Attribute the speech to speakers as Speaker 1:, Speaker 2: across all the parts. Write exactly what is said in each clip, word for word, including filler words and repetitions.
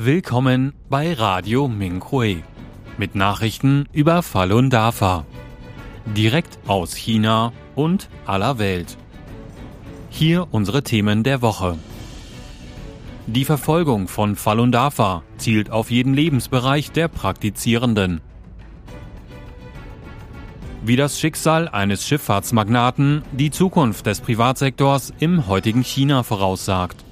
Speaker 1: Willkommen bei Radio Minghui mit Nachrichten über Falun Dafa. Direkt aus China und aller Welt. Hier unsere Themen der Woche. Die Verfolgung von Falun Dafa zielt auf jeden Lebensbereich der Praktizierenden. Wie das Schicksal eines Schifffahrtsmagnaten die Zukunft des Privatsektors im heutigen China voraussagt.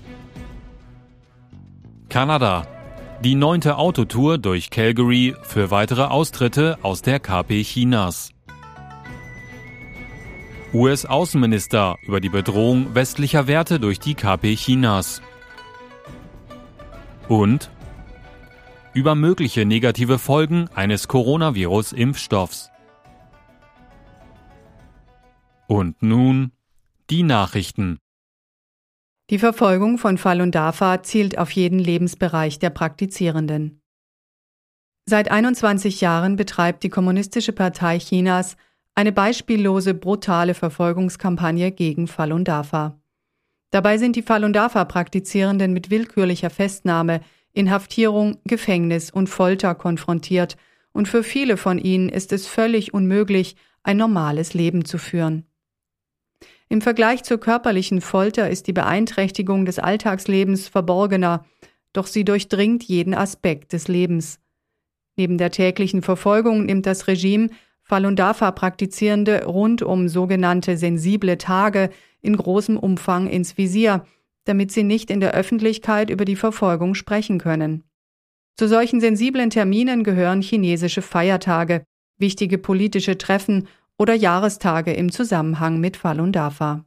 Speaker 1: Kanada. Die neunte Autotour durch Calgary für weitere Austritte aus der K P Chinas. U S-Außenminister über die Bedrohung westlicher Werte durch die K P Chinas. Und über mögliche negative Folgen eines Coronavirus-Impfstoffs. Und nun die Nachrichten.
Speaker 2: Die Verfolgung von Falun Dafa zielt auf jeden Lebensbereich der Praktizierenden. Seit einundzwanzig Jahren betreibt die Kommunistische Partei Chinas eine beispiellose, brutale Verfolgungskampagne gegen Falun Dafa. Dabei sind die Falun Dafa-Praktizierenden mit willkürlicher Festnahme, Inhaftierung, Gefängnis und Folter konfrontiert, und für viele von ihnen ist es völlig unmöglich, ein normales Leben zu führen. Im Vergleich zur körperlichen Folter ist die Beeinträchtigung des Alltagslebens verborgener, doch sie durchdringt jeden Aspekt des Lebens. Neben der täglichen Verfolgung nimmt das Regime Falun Dafa-Praktizierende rund um sogenannte sensible Tage in großem Umfang ins Visier, damit sie nicht in der Öffentlichkeit über die Verfolgung sprechen können. Zu solchen sensiblen Terminen gehören chinesische Feiertage, wichtige politische Treffen oder Jahrestage im Zusammenhang mit Falun Dafa.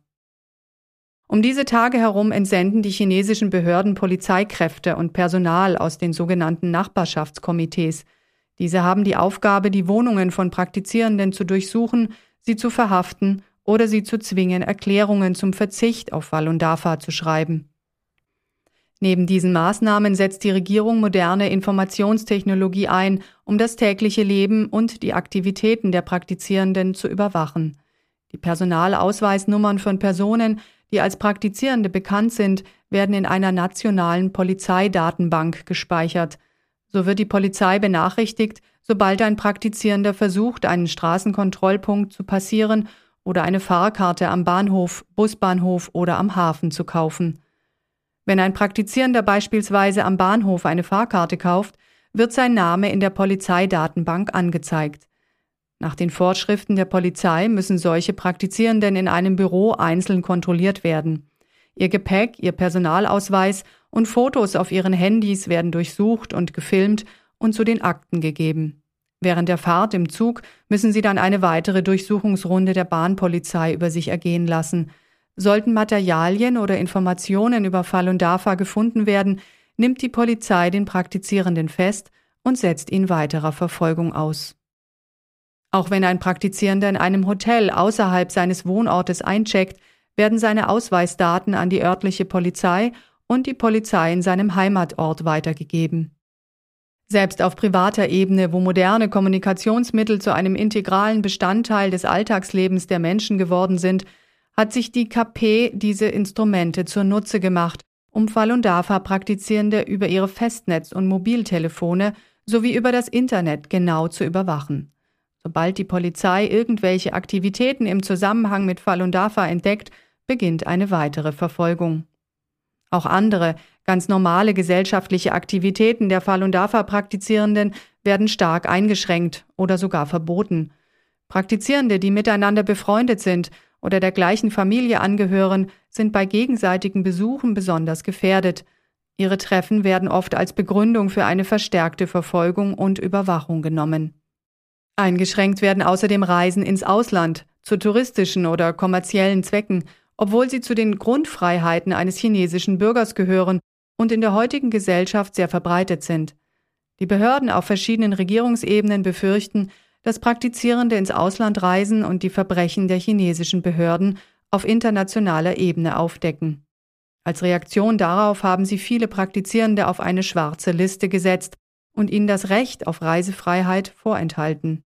Speaker 2: Um diese Tage herum entsenden die chinesischen Behörden Polizeikräfte und Personal aus den sogenannten Nachbarschaftskomitees. Diese haben die Aufgabe, die Wohnungen von Praktizierenden zu durchsuchen, sie zu verhaften oder sie zu zwingen, Erklärungen zum Verzicht auf Falun Dafa zu schreiben. Neben diesen Maßnahmen setzt die Regierung moderne Informationstechnologie ein, um das tägliche Leben und die Aktivitäten der Praktizierenden zu überwachen. Die Personalausweisnummern von Personen, die als Praktizierende bekannt sind, werden in einer nationalen Polizeidatenbank gespeichert. So wird die Polizei benachrichtigt, sobald ein Praktizierender versucht, einen Straßenkontrollpunkt zu passieren oder eine Fahrkarte am Bahnhof, Busbahnhof oder am Hafen zu kaufen. Wenn ein Praktizierender beispielsweise am Bahnhof eine Fahrkarte kauft, wird sein Name in der Polizeidatenbank angezeigt. Nach den Vorschriften der Polizei müssen solche Praktizierenden in einem Büro einzeln kontrolliert werden. Ihr Gepäck, ihr Personalausweis und Fotos auf ihren Handys werden durchsucht und gefilmt und zu den Akten gegeben. Während der Fahrt im Zug müssen sie dann eine weitere Durchsuchungsrunde der Bahnpolizei über sich ergehen lassen. Sollten Materialien oder Informationen über Falun Dafa gefunden werden, nimmt die Polizei den Praktizierenden fest und setzt ihn weiterer Verfolgung aus. Auch wenn ein Praktizierender in einem Hotel außerhalb seines Wohnortes eincheckt, werden seine Ausweisdaten an die örtliche Polizei und die Polizei in seinem Heimatort weitergegeben. Selbst auf privater Ebene, wo moderne Kommunikationsmittel zu einem integralen Bestandteil des Alltagslebens der Menschen geworden sind, hat sich die K P diese Instrumente zunutze gemacht, um Falun Dafa-Praktizierende über ihre Festnetz- und Mobiltelefone sowie über das Internet genau zu überwachen. Sobald die Polizei irgendwelche Aktivitäten im Zusammenhang mit Falun Dafa entdeckt, beginnt eine weitere Verfolgung. Auch andere, ganz normale gesellschaftliche Aktivitäten der Falun Dafa-Praktizierenden werden stark eingeschränkt oder sogar verboten. Praktizierende, die miteinander befreundet sind oder der gleichen Familie angehören, sind bei gegenseitigen Besuchen besonders gefährdet. Ihre Treffen werden oft als Begründung für eine verstärkte Verfolgung und Überwachung genommen. Eingeschränkt werden außerdem Reisen ins Ausland, zu touristischen oder kommerziellen Zwecken, obwohl sie zu den Grundfreiheiten eines chinesischen Bürgers gehören und in der heutigen Gesellschaft sehr verbreitet sind. Die Behörden auf verschiedenen Regierungsebenen befürchten, dass Praktizierende ins Ausland reisen und die Verbrechen der chinesischen Behörden auf internationaler Ebene aufdecken. Als Reaktion darauf haben sie viele Praktizierende auf eine schwarze Liste gesetzt und ihnen das Recht auf Reisefreiheit vorenthalten.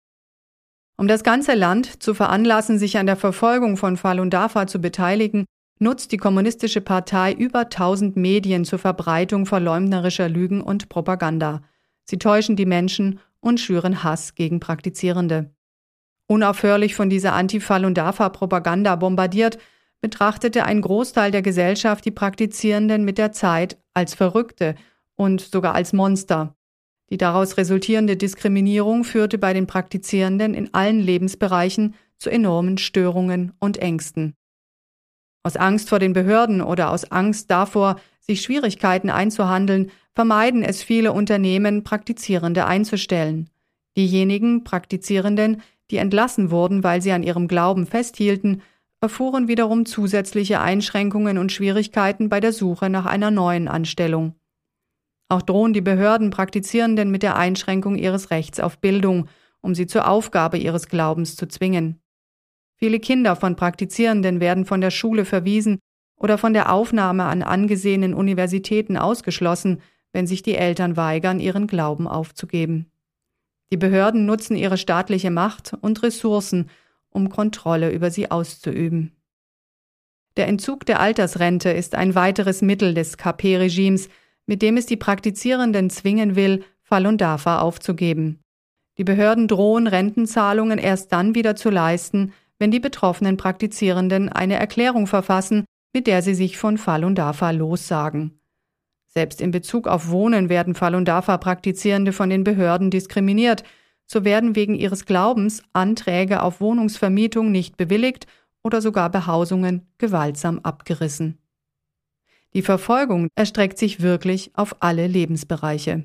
Speaker 2: Um das ganze Land zu veranlassen, sich an der Verfolgung von Falun Dafa zu beteiligen, nutzt die Kommunistische Partei über tausend Medien zur Verbreitung verleumderischer Lügen und Propaganda. Sie täuschen die Menschen und schüren Hass gegen Praktizierende. Unaufhörlich von dieser Anti-Falun Dafa-Propaganda bombardiert, betrachtete ein Großteil der Gesellschaft die Praktizierenden mit der Zeit als Verrückte und sogar als Monster. Die daraus resultierende Diskriminierung führte bei den Praktizierenden in allen Lebensbereichen zu enormen Störungen und Ängsten. Aus Angst vor den Behörden oder aus Angst davor, sich Schwierigkeiten einzuhandeln, vermeiden es viele Unternehmen, Praktizierende einzustellen. Diejenigen Praktizierenden, die entlassen wurden, weil sie an ihrem Glauben festhielten, erfuhren wiederum zusätzliche Einschränkungen und Schwierigkeiten bei der Suche nach einer neuen Anstellung. Auch drohen die Behörden Praktizierenden mit der Einschränkung ihres Rechts auf Bildung, um sie zur Aufgabe ihres Glaubens zu zwingen. Viele Kinder von Praktizierenden werden von der Schule verwiesen oder von der Aufnahme an angesehenen Universitäten ausgeschlossen, wenn sich die Eltern weigern, ihren Glauben aufzugeben. Die Behörden nutzen ihre staatliche Macht und Ressourcen, um Kontrolle über sie auszuüben. Der Entzug der Altersrente ist ein weiteres Mittel des K P-Regimes, mit dem es die Praktizierenden zwingen will, Falun Dafa aufzugeben. Die Behörden drohen, Rentenzahlungen erst dann wieder zu leisten, wenn die betroffenen Praktizierenden eine Erklärung verfassen, mit der sie sich von Falun Dafa lossagen. Selbst in Bezug auf Wohnen werden Falun Dafa-Praktizierende von den Behörden diskriminiert. So werden wegen ihres Glaubens Anträge auf Wohnungsvermietung nicht bewilligt oder sogar Behausungen gewaltsam abgerissen. Die Verfolgung erstreckt sich wirklich auf alle Lebensbereiche.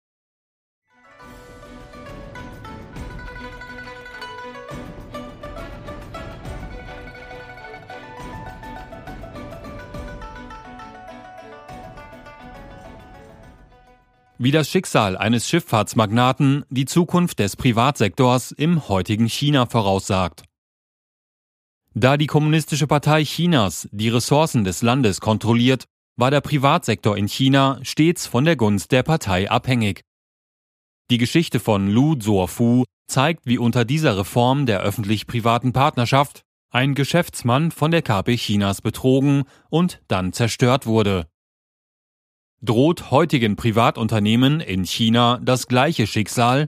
Speaker 1: Wie das Schicksal eines Schifffahrtsmagnaten die Zukunft des Privatsektors im heutigen China voraussagt. Da die Kommunistische Partei Chinas die Ressourcen des Landes kontrolliert, war der Privatsektor in China stets von der Gunst der Partei abhängig. Die Geschichte von Lu Zuofu zeigt, wie unter dieser Reform der öffentlich-privaten Partnerschaft ein Geschäftsmann von der K P Chinas betrogen und dann zerstört wurde. Droht heutigen Privatunternehmen in China das gleiche Schicksal?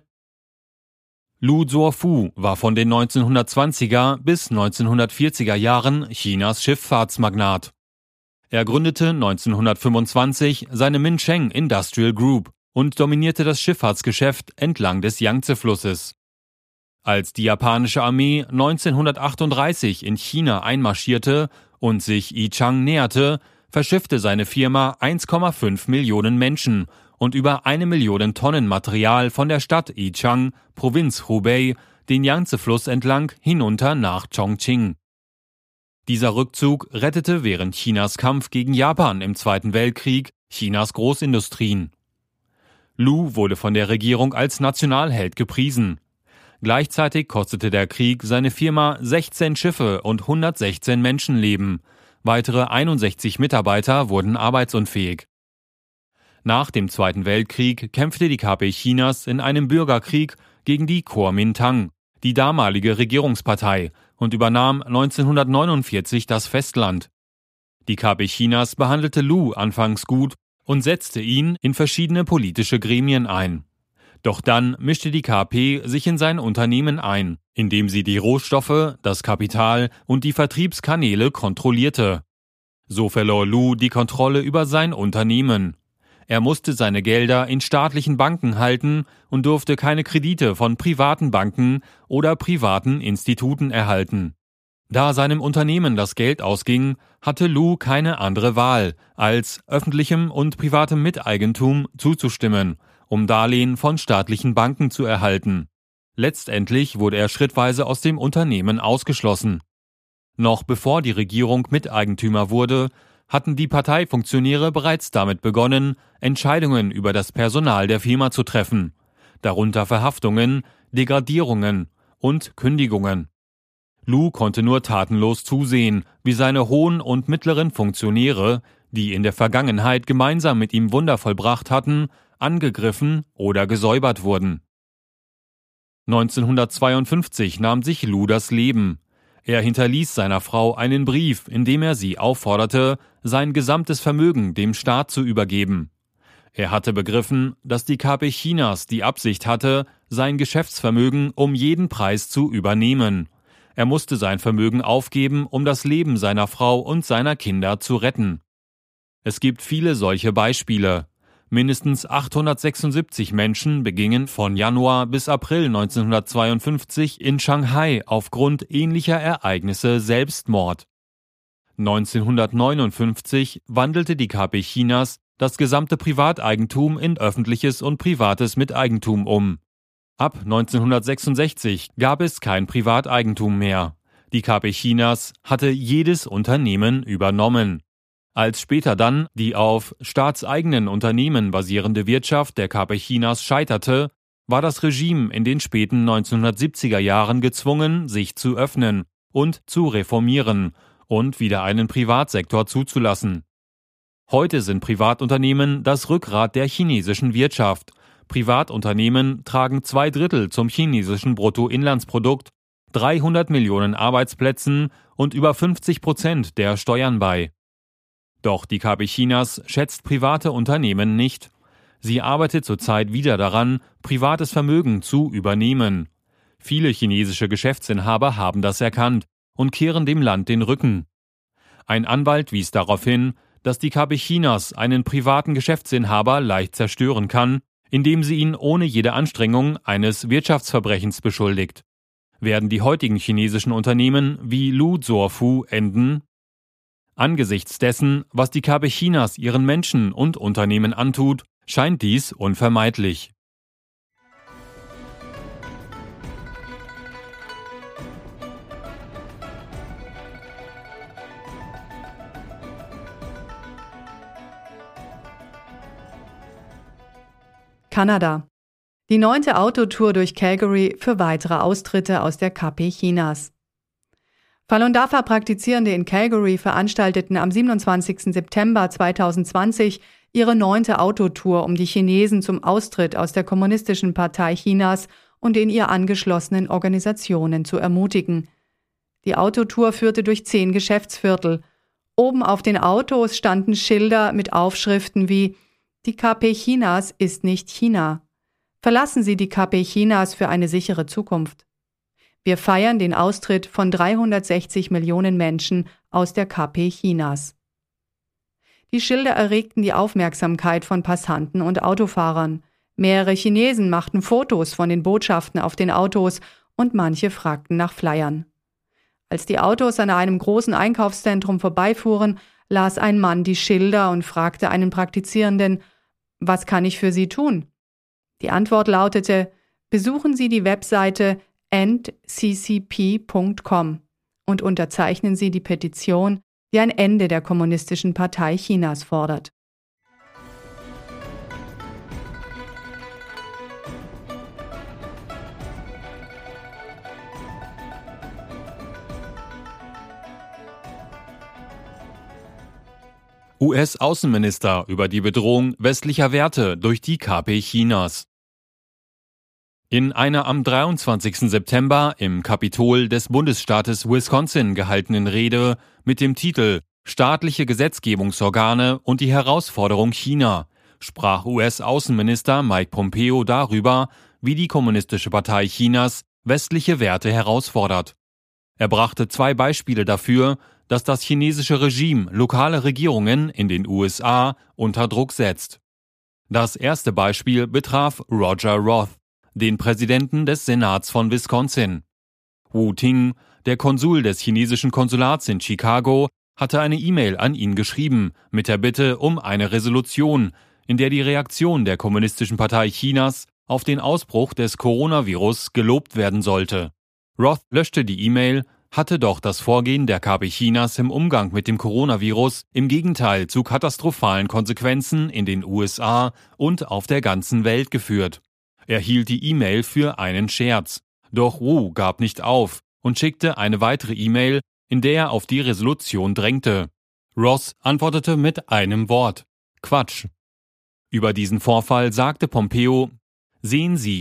Speaker 1: Lu Zuofu war von den neunzehnhundertzwanziger bis neunzehnhundertvierziger Jahren Chinas Schifffahrtsmagnat. Er gründete neunzehnhundertfünfundzwanzig seine Minsheng Industrial Group und dominierte das Schifffahrtsgeschäft entlang des Yangtze-Flusses. Als die japanische Armee neunzehnhundertachtunddreißig in China einmarschierte und sich Yichang näherte, verschiffte seine Firma eins Komma fünf Millionen Menschen und über eine Million Tonnen Material von der Stadt Yichang, Provinz Hubei, den Yangtze-Fluss entlang hinunter nach Chongqing. Dieser Rückzug rettete während Chinas Kampf gegen Japan im Zweiten Weltkrieg Chinas Großindustrien. Lu wurde von der Regierung als Nationalheld gepriesen. Gleichzeitig kostete der Krieg seine Firma sechzehn Schiffe und hundertsechzehn Menschenleben. Weitere einundsechzig Mitarbeiter wurden arbeitsunfähig. Nach dem Zweiten Weltkrieg kämpfte die K P Chinas in einem Bürgerkrieg gegen die Kuomintang, die damalige Regierungspartei, und übernahm neunzehnhundertneunundvierzig das Festland. Die K P Chinas behandelte Lu anfangs gut und setzte ihn in verschiedene politische Gremien ein. Doch dann mischte die K P sich in sein Unternehmen ein, indem sie die Rohstoffe, das Kapital und die Vertriebskanäle kontrollierte. So verlor Lu die Kontrolle über sein Unternehmen. Er musste seine Gelder in staatlichen Banken halten und durfte keine Kredite von privaten Banken oder privaten Instituten erhalten. Da seinem Unternehmen das Geld ausging, hatte Lu keine andere Wahl, als öffentlichem und privatem Miteigentum zuzustimmen, um Darlehen von staatlichen Banken zu erhalten. Letztendlich wurde er schrittweise aus dem Unternehmen ausgeschlossen. Noch bevor die Regierung Miteigentümer wurde, hatten die Parteifunktionäre bereits damit begonnen, Entscheidungen über das Personal der Firma zu treffen, darunter Verhaftungen, Degradierungen und Kündigungen. Lu konnte nur tatenlos zusehen, wie seine hohen und mittleren Funktionäre, die in der Vergangenheit gemeinsam mit ihm Wunder vollbracht hatten, angegriffen oder gesäubert wurden. neunzehnhundertzweiundfünfzig nahm sich Lu das Leben. Er hinterließ seiner Frau einen Brief, in dem er sie aufforderte, sein gesamtes Vermögen dem Staat zu übergeben. Er hatte begriffen, dass die K P Chinas die Absicht hatte, sein Geschäftsvermögen um jeden Preis zu übernehmen. Er musste sein Vermögen aufgeben, um das Leben seiner Frau und seiner Kinder zu retten. Es gibt viele solche Beispiele. Mindestens achthundertsechsundsiebzig Menschen begingen von Januar bis April neunzehnhundertzweiundfünfzig in Shanghai aufgrund ähnlicher Ereignisse Selbstmord. neunzehnhundertneunundfünfzig wandelte die K P Chinas das gesamte Privateigentum in öffentliches und privates Miteigentum um. Ab neunzehnhundertsechsundsechzig gab es kein Privateigentum mehr. Die K P Chinas hatte jedes Unternehmen übernommen. Als später dann die auf staatseigenen Unternehmen basierende Wirtschaft der K P Chinas scheiterte, war das Regime in den späten neunzehnhundertsiebziger Jahren gezwungen, sich zu öffnen und zu reformieren und wieder einen Privatsektor zuzulassen. Heute sind Privatunternehmen das Rückgrat der chinesischen Wirtschaft. Privatunternehmen tragen zwei Drittel zum chinesischen Bruttoinlandsprodukt, dreihundert Millionen Arbeitsplätzen und über fünfzig Prozent der Steuern bei. Doch die K P Chinas schätzt private Unternehmen nicht. Sie arbeitet zurzeit wieder daran, privates Vermögen zu übernehmen. Viele chinesische Geschäftsinhaber haben das erkannt und kehren dem Land den Rücken. Ein Anwalt wies darauf hin, dass die K P Chinas einen privaten Geschäftsinhaber leicht zerstören kann, indem sie ihn ohne jede Anstrengung eines Wirtschaftsverbrechens beschuldigt. Werden die heutigen chinesischen Unternehmen wie Lu Zuofu enden? Angesichts dessen, was die K P Chinas ihren Menschen und Unternehmen antut, scheint dies unvermeidlich.
Speaker 2: Kanada. Die neunte Autotour durch Calgary für weitere Austritte aus der K P Chinas. Falun Dafa-Praktizierende in Calgary veranstalteten am siebenundzwanzigsten September zweitausendzwanzig ihre neunte Autotour, um die Chinesen zum Austritt aus der Kommunistischen Partei Chinas und den ihr angeschlossenen Organisationen zu ermutigen. Die Autotour führte durch zehn Geschäftsviertel. Oben auf den Autos standen Schilder mit Aufschriften wie „Die K P Chinas ist nicht China. Verlassen Sie die K P Chinas für eine sichere Zukunft. Wir feiern den Austritt von dreihundertsechzig Millionen Menschen aus der K P Chinas." Die Schilder erregten die Aufmerksamkeit von Passanten und Autofahrern. Mehrere Chinesen machten Fotos von den Botschaften auf den Autos und manche fragten nach Flyern. Als die Autos an einem großen Einkaufszentrum vorbeifuhren, las ein Mann die Schilder und fragte einen Praktizierenden: „Was kann ich für Sie tun?" Die Antwort lautete: „Besuchen Sie die Webseite end c c p punkt com und unterzeichnen Sie die Petition, die ein Ende der Kommunistischen Partei Chinas fordert."
Speaker 1: U S-Außenminister über die Bedrohung westlicher Werte durch die K P Chinas. In einer am dreiundzwanzigsten September im Kapitol des Bundesstaates Wisconsin gehaltenen Rede mit dem Titel »Staatliche Gesetzgebungsorgane und die Herausforderung China« sprach U S-Außenminister Mike Pompeo darüber, wie die Kommunistische Partei Chinas westliche Werte herausfordert. Er brachte zwei Beispiele dafür, dass das chinesische Regime lokale Regierungen in den U S A unter Druck setzt. Das erste Beispiel betraf Roger Roth, den Präsidenten des Senats von Wisconsin. Wu Ting, der Konsul des chinesischen Konsulats in Chicago, hatte eine E-Mail an ihn geschrieben mit der Bitte um eine Resolution, in der die Reaktion der Kommunistischen Partei Chinas auf den Ausbruch des Coronavirus gelobt werden sollte. Roth löschte die E-Mail, hatte doch das Vorgehen der K P Chinas im Umgang mit dem Coronavirus im Gegenteil zu katastrophalen Konsequenzen in den U S A und auf der ganzen Welt geführt. Er hielt die E-Mail für einen Scherz. Doch Wu gab nicht auf und schickte eine weitere E-Mail, in der er auf die Resolution drängte. Roth antwortete mit einem Wort: Quatsch. Über diesen Vorfall sagte Pompeo: „Sehen Sie,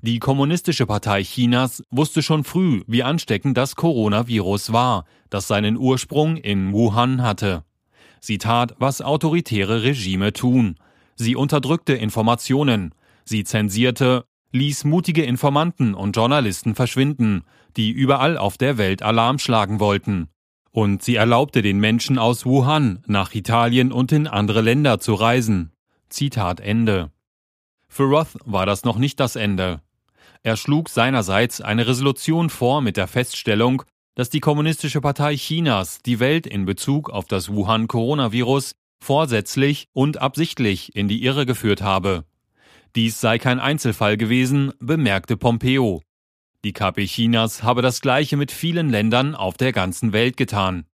Speaker 1: Die Kommunistische Partei Chinas wusste schon früh, wie ansteckend das Coronavirus war, das seinen Ursprung in Wuhan hatte. Sie tat, was autoritäre Regime tun. Sie unterdrückte Informationen, sie zensierte, ließ mutige Informanten und Journalisten verschwinden, die überall auf der Welt Alarm schlagen wollten. Und sie erlaubte den Menschen aus Wuhan nach Italien und in andere Länder zu reisen. Zitat Ende. Für Roth war das noch nicht das Ende. Er schlug seinerseits eine Resolution vor mit der Feststellung, dass die Kommunistische Partei Chinas die Welt in Bezug auf das Wuhan-Coronavirus vorsätzlich und absichtlich in die Irre geführt habe. Dies sei kein Einzelfall gewesen, bemerkte Pompeo. Die K P Chinas habe das Gleiche mit vielen Ländern auf der ganzen Welt getan.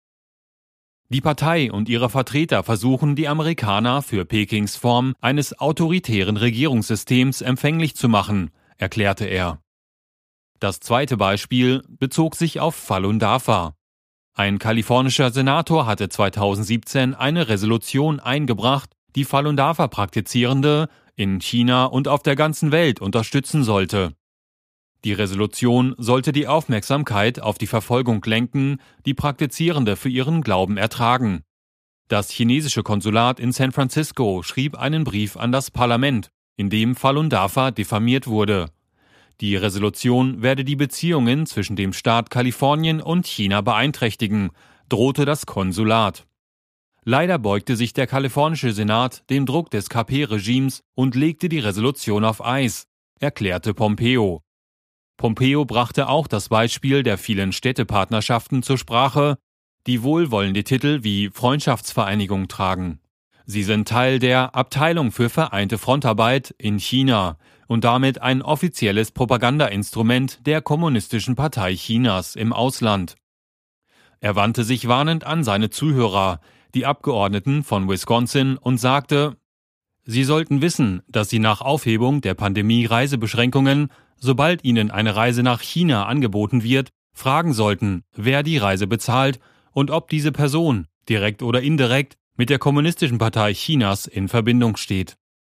Speaker 1: Die Partei und ihre Vertreter versuchen, die Amerikaner für Pekings Form eines autoritären Regierungssystems empfänglich zu machen, erklärte er. Das zweite Beispiel bezog sich auf Falun Dafa. Ein kalifornischer Senator hatte zweitausendsiebzehn eine Resolution eingebracht, die Falun Dafa-Praktizierende in China und auf der ganzen Welt unterstützen sollte. Die Resolution sollte die Aufmerksamkeit auf die Verfolgung lenken, die Praktizierende für ihren Glauben ertragen. Das chinesische Konsulat in San Francisco schrieb einen Brief an das Parlament, in dem Falun Dafa diffamiert wurde. Die Resolution werde die Beziehungen zwischen dem Staat Kalifornien und China beeinträchtigen, drohte das Konsulat. Leider beugte sich der kalifornische Senat dem Druck des K P-Regimes und legte die Resolution auf Eis, erklärte Pompeo. Pompeo brachte auch das Beispiel der vielen Städtepartnerschaften zur Sprache, die wohlwollende Titel wie Freundschaftsvereinigung tragen. Sie sind Teil der Abteilung für vereinte Frontarbeit in China und damit ein offizielles Propagandainstrument der Kommunistischen Partei Chinas im Ausland. Er wandte sich warnend an seine Zuhörer, die Abgeordneten von Wisconsin, und sagte, Sie sollten wissen, dass Sie nach Aufhebung der Pandemie-Reisebeschränkungen, sobald Ihnen eine Reise nach China angeboten wird, fragen sollten, wer die Reise bezahlt und ob diese Person, direkt oder indirekt, mit der Kommunistischen Partei Chinas in Verbindung steht.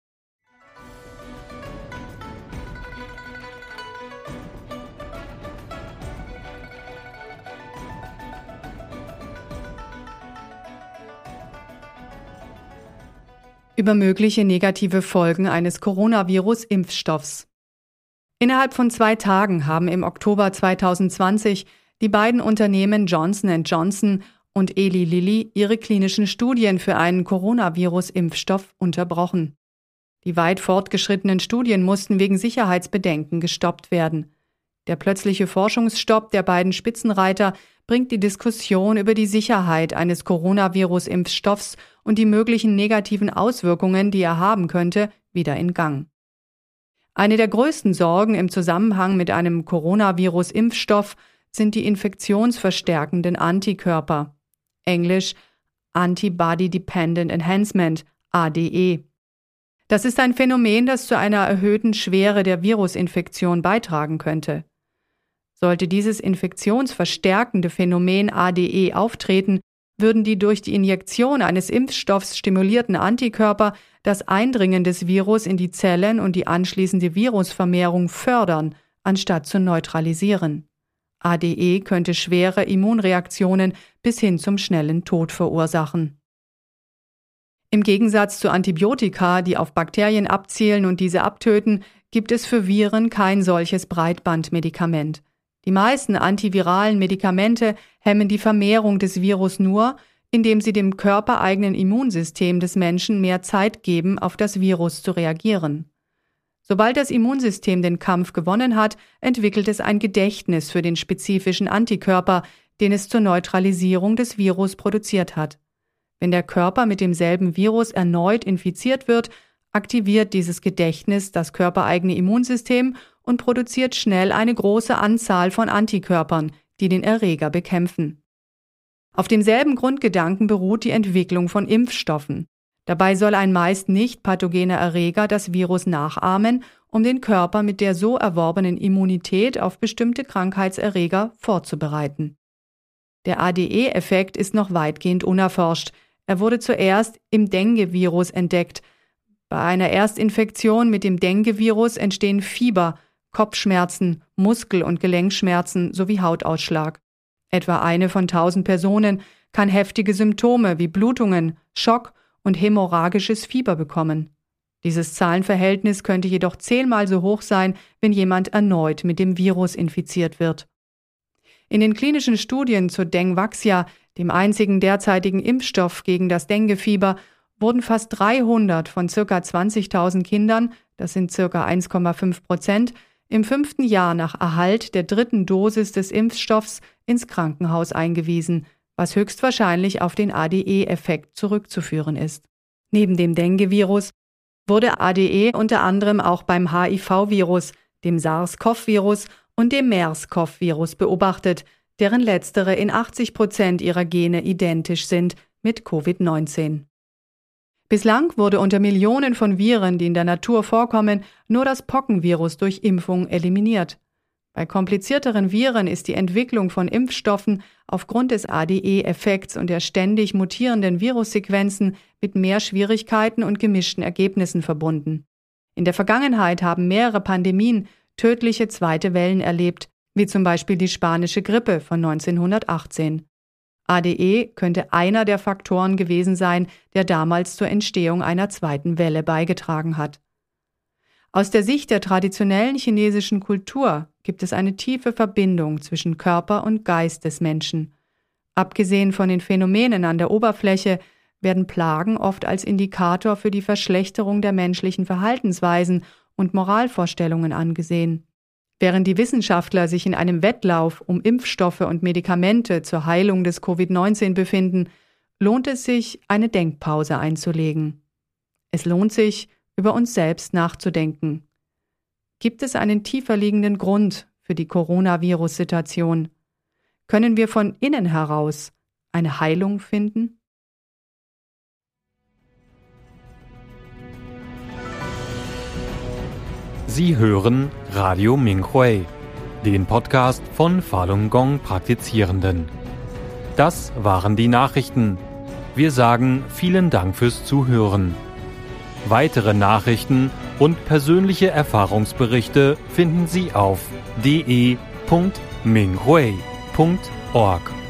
Speaker 2: Über mögliche negative Folgen eines Coronavirus-Impfstoffs. Innerhalb von zwei Tagen haben im Oktober zweitausendzwanzig die beiden Unternehmen Johnson and Johnson und Eli Lilly ihre klinischen Studien für einen Coronavirus-Impfstoff unterbrochen. Die weit fortgeschrittenen Studien mussten wegen Sicherheitsbedenken gestoppt werden. Der plötzliche Forschungsstopp der beiden Spitzenreiter bringt die Diskussion über die Sicherheit eines Coronavirus-Impfstoffs und die möglichen negativen Auswirkungen, die er haben könnte, wieder in Gang. Eine der größten Sorgen im Zusammenhang mit einem Coronavirus-Impfstoff sind die infektionsverstärkenden Antikörper, englisch Antibody Dependent Enhancement, A D E. Das ist ein Phänomen, das zu einer erhöhten Schwere der Virusinfektion beitragen könnte. Sollte dieses infektionsverstärkende Phänomen A D E auftreten, würden die durch die Injektion eines Impfstoffs stimulierten Antikörper das Eindringen des Virus in die Zellen und die anschließende Virusvermehrung fördern, anstatt zu neutralisieren. A D E könnte schwere Immunreaktionen bis hin zum schnellen Tod verursachen. Im Gegensatz zu Antibiotika, die auf Bakterien abzielen und diese abtöten, gibt es für Viren kein solches Breitbandmedikament. Die meisten antiviralen Medikamente hemmen die Vermehrung des Virus nur, indem sie dem körpereigenen Immunsystem des Menschen mehr Zeit geben, auf das Virus zu reagieren. Sobald das Immunsystem den Kampf gewonnen hat, entwickelt es ein Gedächtnis für den spezifischen Antikörper, den es zur Neutralisierung des Virus produziert hat. Wenn der Körper mit demselben Virus erneut infiziert wird, aktiviert dieses Gedächtnis das körpereigene Immunsystem und produziert schnell eine große Anzahl von Antikörpern, die den Erreger bekämpfen. Auf demselben Grundgedanken beruht die Entwicklung von Impfstoffen. Dabei soll ein meist nicht pathogener Erreger das Virus nachahmen, um den Körper mit der so erworbenen Immunität auf bestimmte Krankheitserreger vorzubereiten. Der A D E-Effekt ist noch weitgehend unerforscht. Er wurde zuerst im Dengue-Virus entdeckt. Bei einer Erstinfektion mit dem Dengue-Virus entstehen Fieber, Kopfschmerzen, Muskel- und Gelenkschmerzen sowie Hautausschlag. Etwa eine von tausend Personen kann heftige Symptome wie Blutungen, Schock und hämorrhagisches Fieber bekommen. Dieses Zahlenverhältnis könnte jedoch zehnmal so hoch sein, wenn jemand erneut mit dem Virus infiziert wird. In den klinischen Studien zu Dengvaxia, dem einzigen derzeitigen Impfstoff gegen das Denguefieber, wurden fast dreihundert von ca. zwanzigtausend Kindern, das sind ca. eins Komma fünf Prozent, im fünften Jahr nach Erhalt der dritten Dosis des Impfstoffs ins Krankenhaus eingewiesen, was höchstwahrscheinlich auf den A D E-Effekt zurückzuführen ist. Neben dem Dengue-Virus wurde A D E unter anderem auch beim H I V-Virus, dem SARS-CoV-Virus und dem MERS-CoV-Virus beobachtet, deren letztere in achtzig Prozent ihrer Gene identisch sind mit Covid neunzehn. Bislang wurde unter Millionen von Viren, die in der Natur vorkommen, nur das Pockenvirus durch Impfung eliminiert. Bei komplizierteren Viren ist die Entwicklung von Impfstoffen aufgrund des A D E-Effekts und der ständig mutierenden Virussequenzen mit mehr Schwierigkeiten und gemischten Ergebnissen verbunden. In der Vergangenheit haben mehrere Pandemien tödliche zweite Wellen erlebt, wie zum Beispiel die spanische Grippe von neunzehnhundertachtzehn. A D E könnte einer der Faktoren gewesen sein, der damals zur Entstehung einer zweiten Welle beigetragen hat. Aus der Sicht der traditionellen chinesischen Kultur gibt es eine tiefe Verbindung zwischen Körper und Geist des Menschen. Abgesehen von den Phänomenen an der Oberfläche werden Plagen oft als Indikator für die Verschlechterung der menschlichen Verhaltensweisen und Moralvorstellungen angesehen. Während die Wissenschaftler sich in einem Wettlauf um Impfstoffe und Medikamente zur Heilung des Covid neunzehn befinden, lohnt es sich, eine Denkpause einzulegen. Es lohnt sich, über uns selbst nachzudenken. Gibt es einen tiefer liegenden Grund für die Coronavirus-Situation? Können wir von innen heraus eine Heilung finden?
Speaker 1: Sie hören Radio Minghui, den Podcast von Falun Gong Praktizierenden. Das waren die Nachrichten. Wir sagen vielen Dank fürs Zuhören. Weitere Nachrichten und persönliche Erfahrungsberichte finden Sie auf d e punkt minghui punkt org.